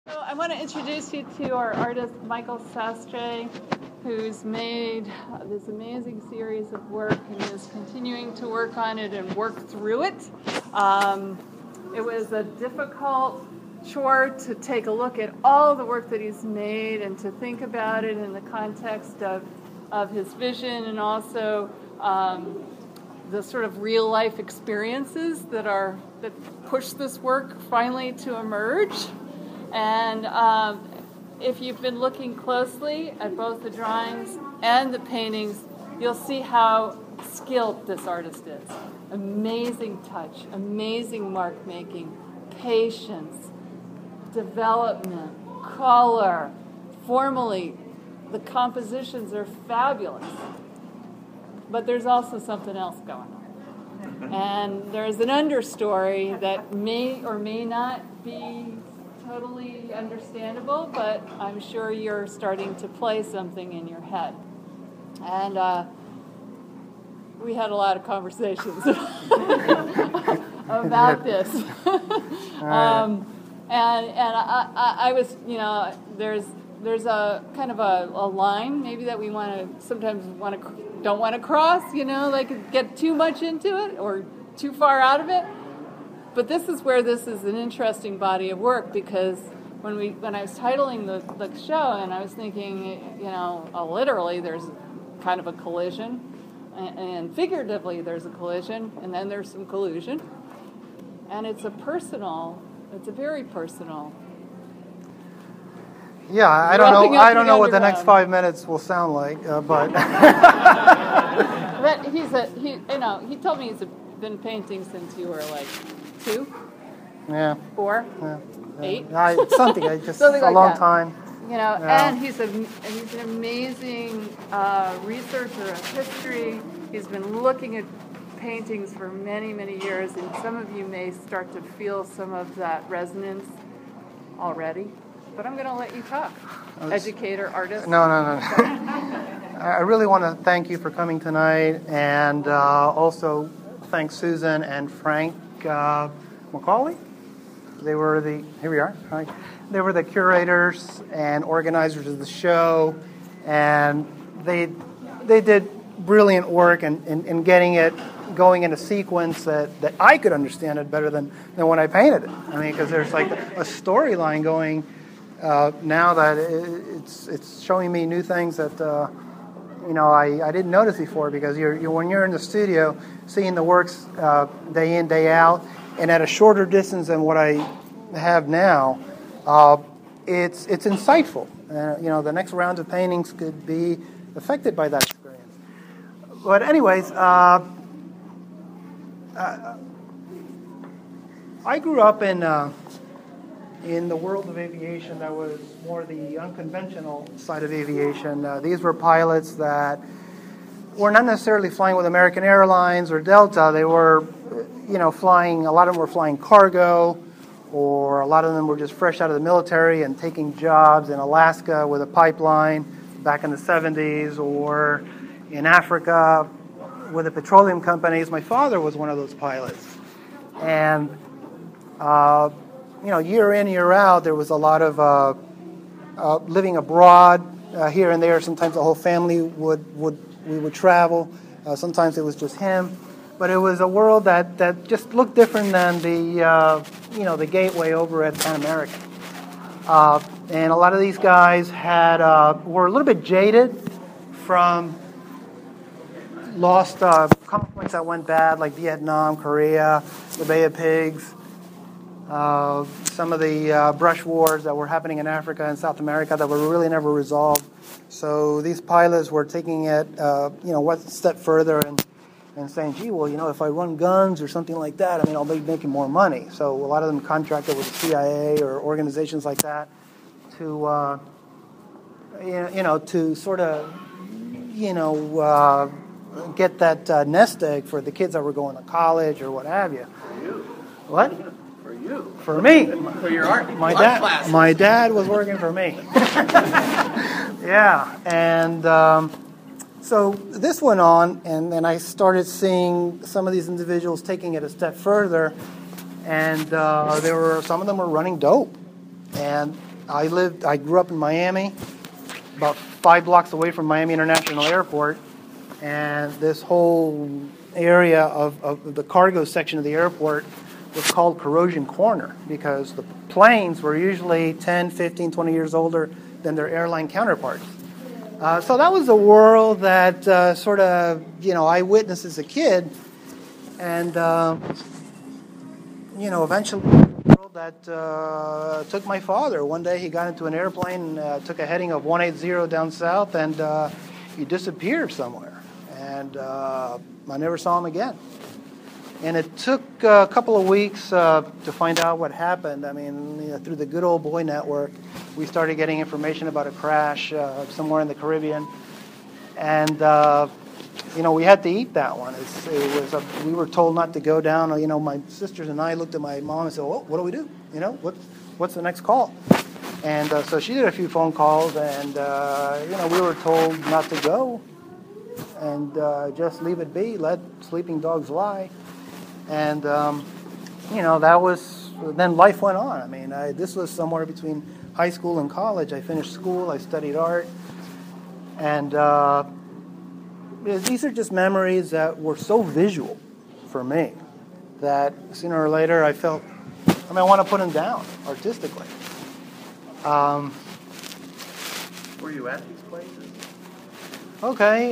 So I want to introduce you to our artist Michael Sastre, who's made this amazing series of work and is continuing to work on it and work through it. It was a difficult chore to take a look at all the work that he's made and to think about it in the context of his vision and also the sort of real life experiences that push this work finally to emerge. And if you've been looking closely at both the drawings and the paintings, you'll see how skilled this artist is. Amazing touch, amazing mark making, patience, development, color. Formally, the compositions are fabulous. But there's also something else going on. And there's an understory that may or may not be totally understandable, but I'm sure you're starting to play something in your head. And we had a lot of conversations about this. And I was, there's a kind of a line maybe that we don't want to cross, like get too much into it or too far out of it. But this is where this is an interesting body of work, because when I was titling the show, and I was thinking, literally there's kind of a collision, and figuratively there's a collision, and then there's some collusion, and it's a very personal. Yeah, I don't know what the next 5 minutes will sound like, but. But he told me he's been painting since you were like 2? Yeah. 4? Yeah. 8? Something just something a like long that. time. Yeah. And he's an amazing researcher of history. He's been looking at paintings for many, many years, and some of you may start to feel some of that resonance already. But I'm going to let you talk. Educator, artist. No. I really want to thank you for coming tonight, and also thank Susan and Frank McCauley. Here we are. Hi. They were the curators and organizers of the show, and they did brilliant work in getting it going in a sequence that I could understand it better than when I painted it. I mean, because there's like a storyline going now that it's showing me new things that I didn't notice before, because when you're in the studio seeing the works day in, day out, and at a shorter distance than what I have now, it's insightful. The next round of paintings could be affected by that experience. But anyways, I grew up in the world of aviation that was more the unconventional side of aviation. These were pilots that were not necessarily flying with American Airlines or Delta. They were, flying, a lot of them were flying cargo, or a lot of them were just fresh out of the military and taking jobs in Alaska with a pipeline back in the 70s, or in Africa with the petroleum companies. My father was one of those pilots. And year in, year out, there was a lot of living abroad here and there. Sometimes the whole family we would travel. Sometimes it was just him. But it was a world that just looked different than the gateway over at Pan American. And a lot of these guys were a little bit jaded from lost conflicts that went bad, like Vietnam, Korea, the Bay of Pigs. Some of the brush wars that were happening in Africa and South America that were really never resolved. So these pilots were taking it, one step further and saying, gee, well, if I run guns or something like that, I'll be making more money. So a lot of them contracted with the CIA or organizations like that to, to sort of, get that nest egg for the kids that were going to college or what have you. For you. What? For you. For me. For your art class. My dad was working for me. Yeah, and so this went on, and then I started seeing some of these individuals taking it a step further, and some of them were running dope, and I grew up in Miami, about 5 blocks away from Miami International Airport, and this whole area of the cargo section of the airport was called Corrosion Corner because the planes were usually 10, 15, 20 years older than their airline counterparts. So that was a world that sort of, I witnessed as a kid, and, eventually a world that took my father. One day he got into an airplane, took a heading of 180 down south, and he disappeared somewhere. And I never saw him again. And it took a couple of weeks to find out what happened. I mean, through the good old boy network, we started getting information about a crash somewhere in the Caribbean. And, we had to eat that one. We were told not to go down. My sisters and I looked at my mom and said, well, what do we do? What's the next call? And so she did a few phone calls, and, we were told not to go and just leave it be, let sleeping dogs lie. And, that was, then life went on. I mean, this was somewhere between high school and college. I finished school, I studied art, and these are just memories that were so visual for me that sooner or later I felt, I want to put them down artistically. Were you at these places? Okay.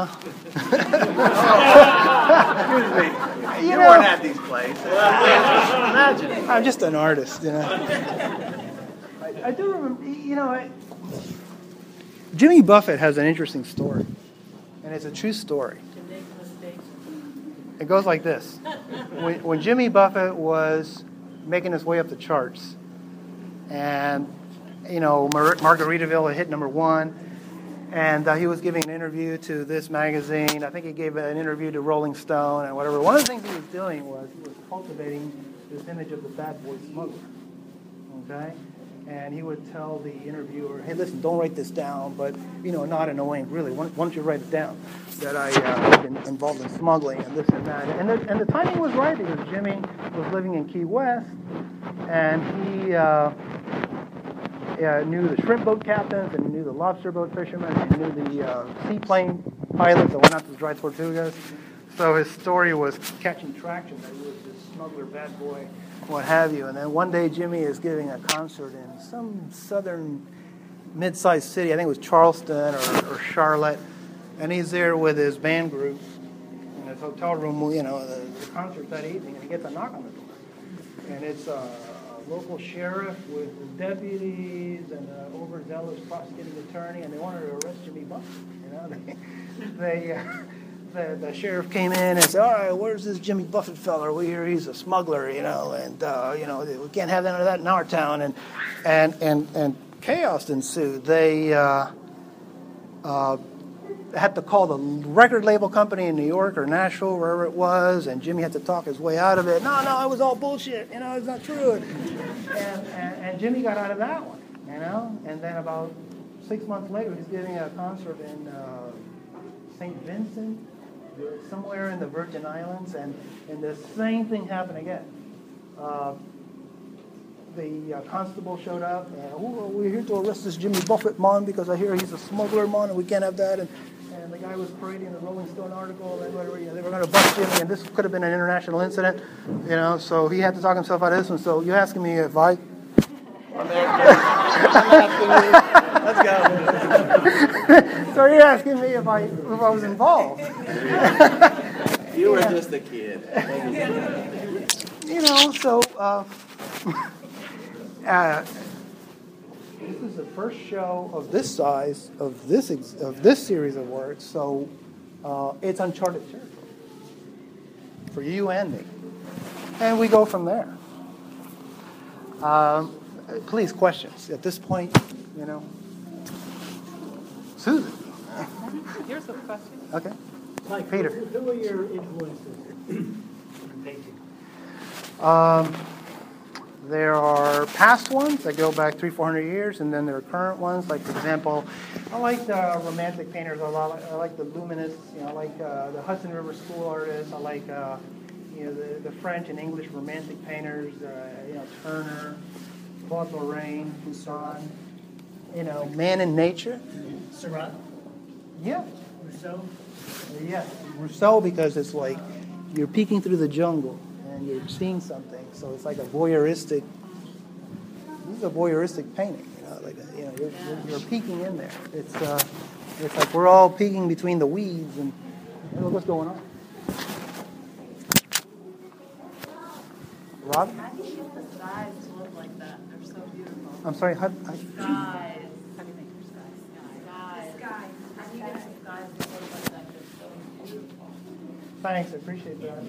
Excuse me. You weren't at these places. Imagine. I'm just an artist, I do remember, Jimmy Buffett has an interesting story, and it's a true story. It goes like this. When Jimmy Buffett was making his way up the charts, and, Margaritaville had hit #1, and he was giving an interview to this magazine. I think he gave an interview to Rolling Stone and whatever. One of the things he was doing was cultivating this image of the bad boy smuggler. Okay? And he would tell the interviewer, hey, listen, don't write this down, but, not annoying, really. Why don't you write it down that I've been involved in smuggling and this and that. And the timing was right because Jimmy was living in Key West, and he knew the shrimp boat captains, and he knew the lobster boat fishermen, and he knew the seaplane pilots that went out to dry tortugas. So his story was catching traction, that he was this smuggler, bad boy, what have you. And then one day Jimmy is giving a concert in some southern mid-sized city, I think it was Charleston or Charlotte, and he's there with his band group in his hotel room, the concert that evening, and he gets a knock on the door. And it's a local sheriff with deputies and an overzealous prosecuting attorney, and they wanted to arrest Jimmy Buffett. The sheriff came in and said, all right, where's this Jimmy Buffett fella? We hear he's a smuggler, and we can't have none of that in our town. And chaos ensued. They had to call the record label company in New York or Nashville, wherever it was, and Jimmy had to talk his way out of it. No, it was all bullshit. It's not true. And Jimmy got out of that one, And then about 6 months later, he's giving a concert in St. Vincent, somewhere in the Virgin Islands, and the same thing happened again. The constable showed up, and we're here to arrest this Jimmy Buffett man because I hear he's a smuggler man, and we can't have that. And the guy was parading the Rolling Stone article, and they were going to bust Jimmy, and this could have been an international incident, so he had to talk himself out of this one. So you're asking me if I... Let's go. So you're asking me if I was involved. You were just a kid. This is the first show of this size of this series of works, so it's uncharted territory for you and me, and we go from there. Please, questions at this point. Susan. Here's a question. Okay. Mike, Peter. Who are your influences in painting? There are past ones that go back 300-400 years, and then there are current ones. Like, for example, I like the romantic painters a lot. I like the Luminists. I like the Hudson River School artists. I like the French and English romantic painters. Turner. Claude Lorraine, Poussin, Man in Nature. Seurat, Yeah. Rousseau. Yes, Rousseau, because it's like you're peeking through the jungle and you're seeing something, so it's like a voyeuristic. This is a voyeuristic painting, you're peeking in there. It's like we're all peeking between the weeds and look what's going on. Rob? How do you get the skies to look like that? They're so beautiful. I'm sorry. Skies. How do you make your skies? Skies. How do you get the skies to look like that? They're so beautiful. Thanks, I appreciate that.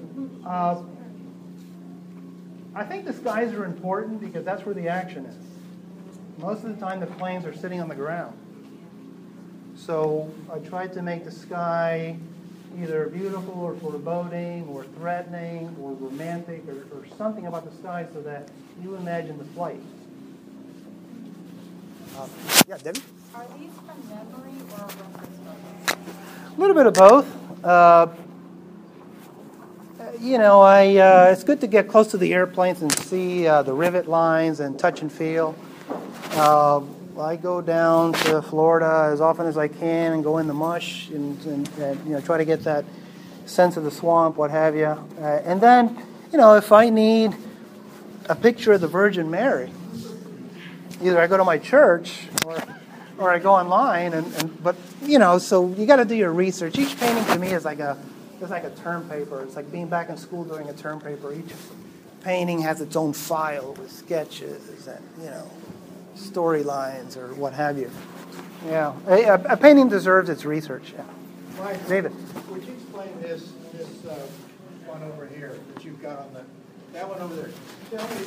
I think the skies are important because that's where the action is. Most of the time the planes are sitting on the ground. So I tried to make the sky either beautiful or foreboding or threatening or romantic or something about the sky so that you imagine the flight. Yeah, Debbie? Are these from memory or reference photos? A little bit of both. It's good to get close to the airplanes and see the rivet lines and touch and feel. I go down to Florida as often as I can and go in the mush and try to get that sense of the swamp, what have you. And then, if I need a picture of the Virgin Mary, either I go to my church or I go online. So you got to do your research. Each painting to me is like a term paper. It's like being back in school doing a term paper. Each painting has its own file with sketches and storylines or what have you. Yeah, a painting deserves its research. Yeah. Mike, David, would you explain this one over here that you've got on that one over there? Tell me,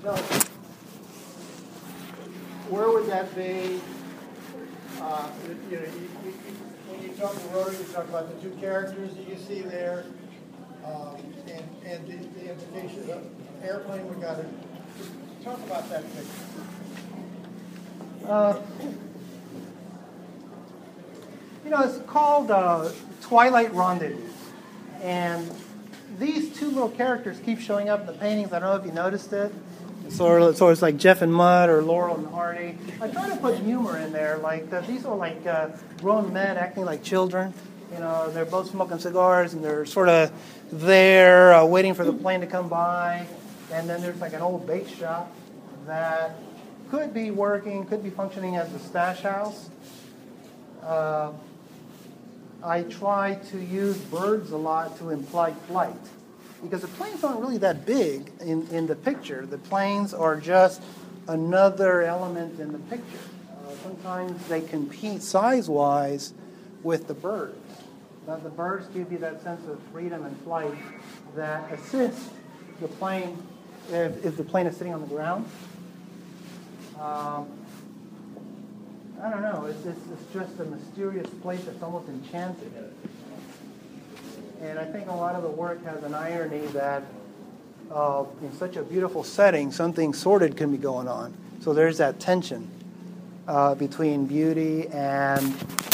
where would that be? When you talk to Rotary, you talk about the two characters that you see there, and the implications of airplane. We got to talk about that picture. It's called Twilight Rendezvous. And these two little characters keep showing up in the paintings. I don't know if you noticed it. So it's like Jeff and Mudd or Laurel and Hardy. I try to put humor in there. These are like grown men acting like children. They're both smoking cigars and they're sort of there waiting for the plane to come by. And then there's like an old bake shop that could be functioning as a stash house. I try to use birds a lot to imply flight because the planes aren't really that big in the picture. The planes are just another element in the picture. Sometimes they compete size-wise with the birds. Now, the birds give you that sense of freedom and flight that assists the plane if the plane is sitting on the ground. I don't know. It's just a mysterious place that's almost enchanted. And I think a lot of the work has an irony that in such a beautiful setting, something sordid can be going on. So there's that tension between beauty and,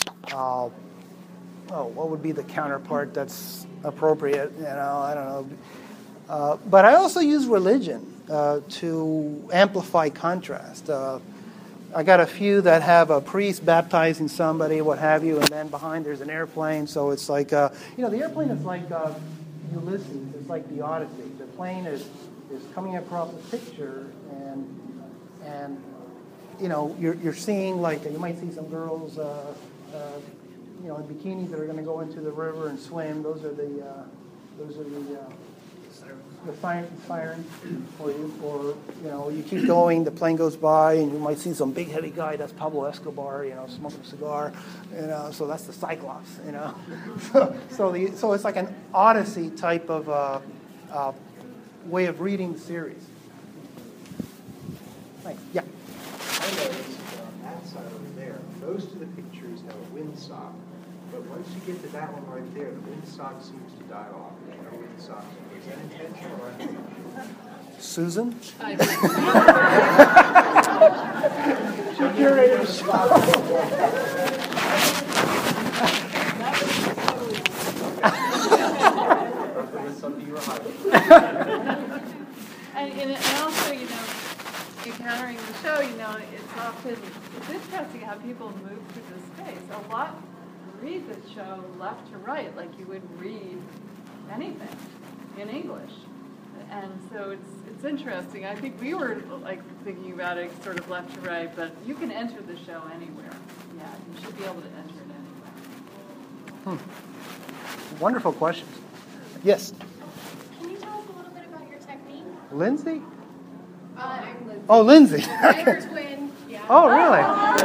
what would be the counterpart that's appropriate? I don't know. But I also use religion to amplify contrast. I got a few that have a priest baptizing somebody, what have you, and then behind there's an airplane. So it's like, the airplane is like Ulysses. It's like the Odyssey. The plane is coming across a picture, and you're seeing you might see some girls, in bikinis that are going to go into the river and swim. Those are the sirens, or you keep going, the plane goes by, and you might see some big heavy guy. That's Pablo Escobar, smoking a cigar, so that's the Cyclops, So it's like an Odyssey type of way of reading the series. Thanks. Yeah. I noticed on that side over there, most of the pictures have a windsock, but once you get to that one right there, the windsock seems to die off. There's no windsock. Is that intentional or unintentional? Susan? And also, you can entering the show, it's interesting how people move through the space. A lot read the show left to right, like you would read anything in English. And so it's interesting. I think we were like thinking about it sort of left to right, but you can enter the show anywhere. Yeah, you should be able to enter it anywhere. Wonderful questions. Yes? Can you tell us a little bit about your technique? Lindsay? I'm Lindsay. Oh, Lindsay. Tiger twin. Yeah. Oh, really?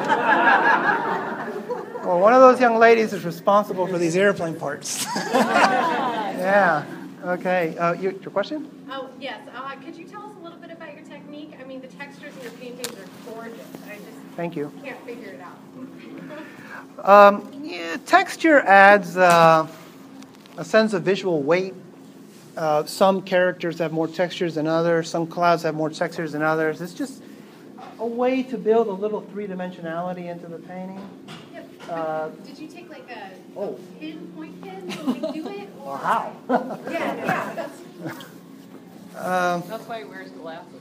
Well, one of those young ladies is responsible for these airplane parts. Yeah. Okay. Your question? Oh, yes. Could you tell us a little bit about your technique? I mean, the textures in your paintings are gorgeous. I just Thank you. can't figure it out. Texture adds a sense of visual weight. Some characters have more textures than others. Some clouds have more textures than others. It's just a way to build a little three-dimensionality into the painting. Yep. Did you take like a point pin to do it? Or? How? Yeah. That's why he wears glasses.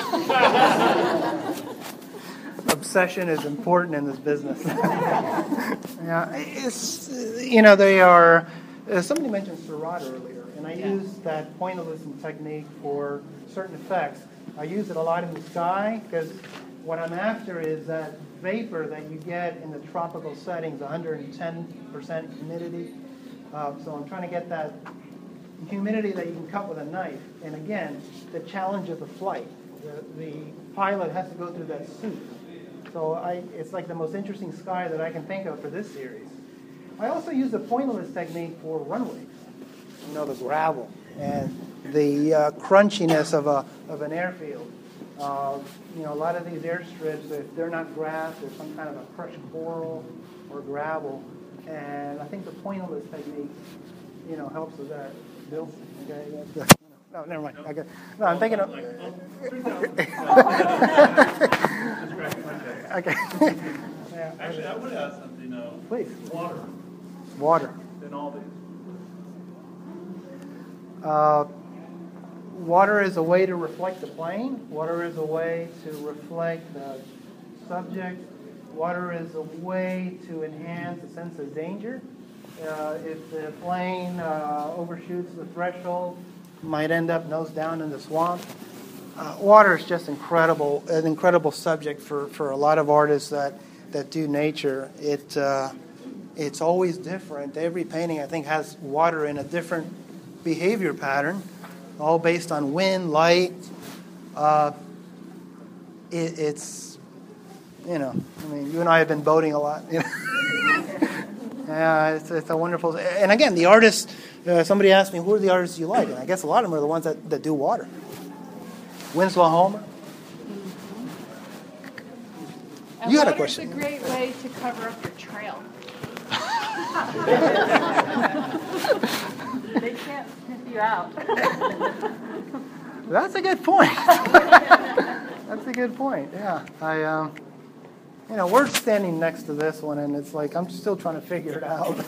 Obsession is important in this business. Yeah, they are. Somebody mentioned Seurat earlier, and I use that pointillism technique for certain effects. I use it a lot in the sky because what I'm after is that vapor that you get in the tropical settings, 110% humidity. So I'm trying to get that humidity that you can cut with a knife. And again, the challenge of the flight. The pilot has to go through that suit. So it's like the most interesting sky that I can think of for this series. I also use the pointillist technique for runways. The gravel and the crunchiness of an airfield. A lot of these airstrips, if they're not grass, there's some kind of a crushed coral or gravel. And I think the pointillist technique, helps with that. Bill? Okay. No, never mind. Okay. No, I'm thinking of... Okay. Yeah. Actually, I would ask something. Please. Water. Water. In all these. Water is a way to reflect the plane. Water is a way to reflect the subject. Water is a way to enhance a sense of danger. If the plane overshoots the threshold, might end up nose down in the swamp. Water is just incredible, an incredible subject for a lot of artists that do nature. It's always different. Every painting, I think, has water in a different behavior pattern, all based on wind, light. It's, you and I have been boating a lot. Yeah, it's a wonderful... And again, the artists, somebody asked me, who are the artists you like? And I guess a lot of them are the ones that do water. Winslow Homer. And You had a question. Water's a great way to cover up your trail. They can't sniff you out. That's a good point. That's a good point, yeah. We're standing next to this one, and it's like I'm still trying to figure it out.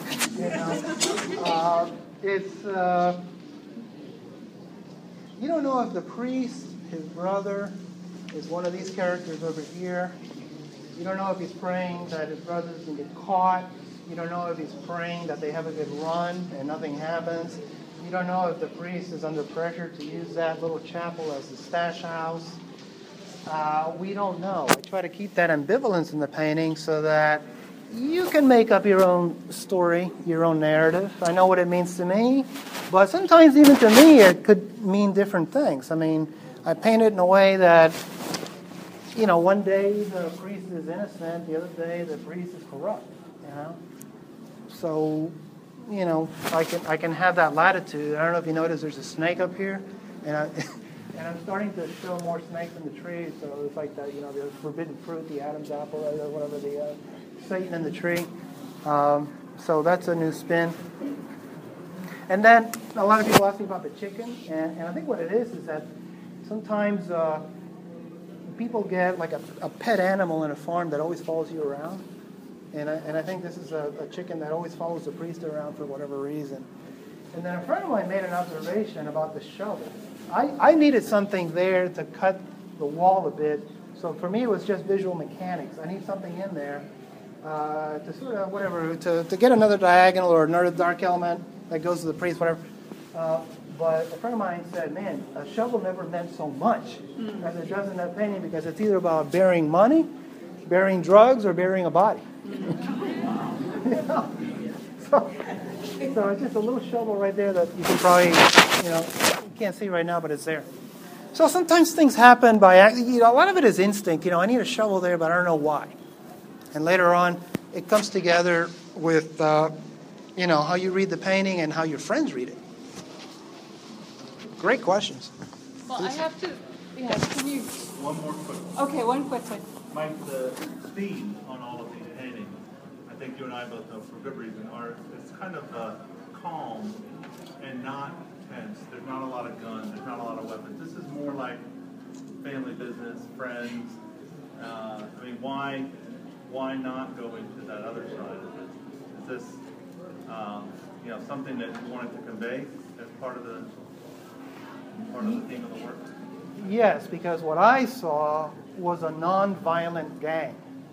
You don't know if the priest, his brother, is one of these characters over here. You don't know if he's praying that his brother doesn't get caught. You don't know if he's praying that they have a good run and nothing happens. You don't know if the priest is under pressure to use that little chapel as a stash house. We don't know. I try to keep that ambivalence in the painting so that you can make up your own story, your own narrative. I know what it means to me, but sometimes even to me it could mean different things. I mean, I paint it in a way that, one day the priest is innocent, the other day the priest is corrupt, So, I can have that latitude. I don't know if you notice there's a snake up here, and I'm starting to show more snakes in the trees, so it's like that, the forbidden fruit, the Adam's apple, or whatever, the Satan in the tree. So that's a new spin. And then a lot of people ask me about the chicken, and I think what it is that sometimes people get like a pet animal in a farm that always follows you around. And I think this is a chicken that always follows the priest around for whatever reason. And then a friend of mine made an observation about the shovel. I needed something there to cut the wall a bit So for me, it was just visual mechanics. I need something in there to sort of, whatever, to get another diagonal or another dark element that goes to the priest, whatever. But a friend of mine said, man, a shovel never meant so much as it does in that painting, because it's either about burying money, burying drugs, or burying a body. So it's just a little shovel right there that you can probably, you can't see right now, but it's there. So sometimes things happen by, a lot of it is instinct. I need a shovel there, but I don't know why. And later on, it comes together with, how you read the painting and how your friends read it. Great questions. Well, I have to, can you? One more quick one. Okay, one quick one. Mike, the theme on all of these paintings, I think you and I both know for good reason, it's kind of calm and not tense. There's not a lot of guns. There's not a lot of weapons. This is more like family business, friends. Why not go into that other side of it? Is this, something that you wanted to convey as part of the theme of the work? Yes, because what I saw was a non-violent gang.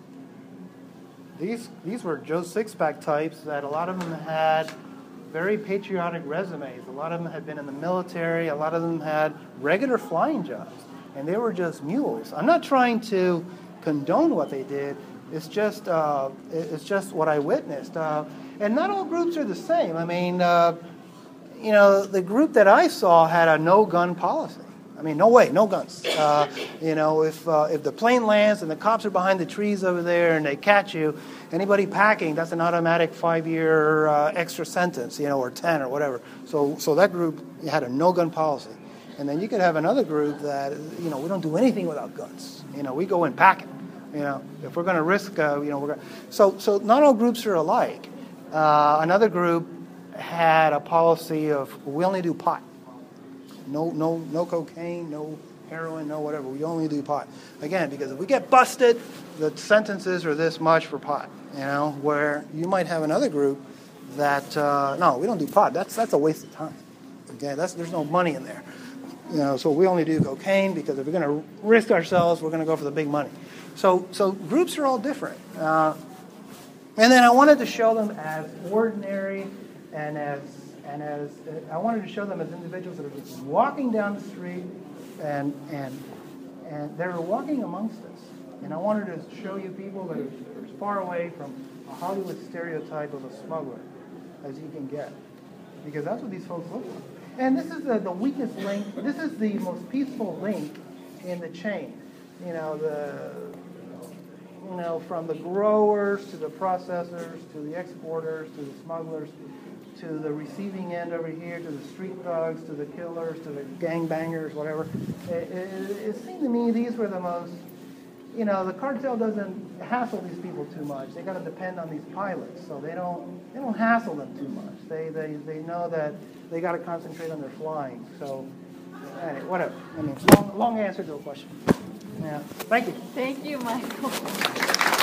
These were Joe Sixpack types that a lot of them had very patriotic resumes. A lot of them had been in the military. A lot of them had regular flying jobs. And they were just mules. I'm not trying to condone what they did. It's just what I witnessed. And not all groups are the same. I mean, the group that I saw had a no-gun policy. I mean, no way, no guns. If the plane lands and the cops are behind the trees over there and they catch you, anybody packing, that's an automatic 5-year extra sentence, or 10 or whatever. So that group had a no-gun policy. And then you could have another group that, we don't do anything without guns. We go in packing. If we're going to risk, we're going. So not all groups are alike. Another group had a policy of we only do pot. No cocaine, no heroin, no whatever. We only do pot. Again, because if we get busted, the sentences are this much for pot. Where you might have another group that no, we don't do pot. That's a waste of time. Okay, there's no money in there. So we only do cocaine because if we're going to risk ourselves, we're going to go for the big money. So groups are all different. And then I wanted to show them as ordinary and as I wanted to show them as individuals that are just walking down the street and they're walking amongst us. And I wanted to show you people that are as far away from a Hollywood stereotype of a smuggler as you can get. Because that's what these folks look like. And this is the weakest link. This is the most peaceful link in the chain. From the growers to the processors to the exporters to the smugglers to the receiving end over here to the street thugs to the killers to the gangbangers, whatever. It seemed to me these were the most. The cartel doesn't hassle these people too much. They got to depend on these pilots, so they don't hassle them too much. They know that they got to concentrate on their flying. So, anyway, whatever. I mean, long answer to a question. Yeah. Thank you. Thank you, Michael.